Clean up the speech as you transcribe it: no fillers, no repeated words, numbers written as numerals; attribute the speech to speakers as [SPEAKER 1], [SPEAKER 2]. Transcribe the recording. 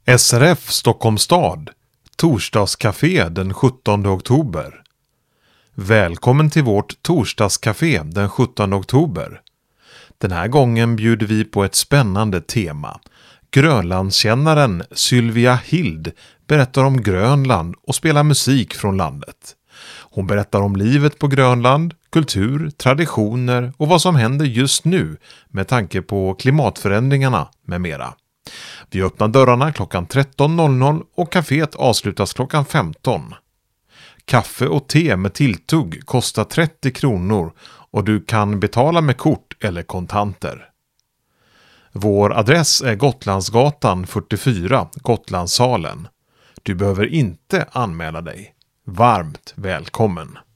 [SPEAKER 1] SRF Stockholms stad, torsdagscafé den 17 oktober. Välkommen till vårt torsdagscafé den 17 oktober. Den här gången bjuder vi på ett spännande tema. Grönlandskännaren Sylvia Hild berättar om Grönland och spelar musik från landet. Hon berättar om livet på Grönland, kultur, traditioner och vad som händer just nu med tanke på klimatförändringarna med mera. Vi öppnar dörrarna klockan 13.00 och kaféet avslutas klockan 15. Kaffe och te med tilltugg kostar 30 kronor och du kan betala med kort eller kontanter. Vår adress är Gotlandsgatan 44, Gotlandssalen. Du behöver inte anmäla dig. Varmt välkommen!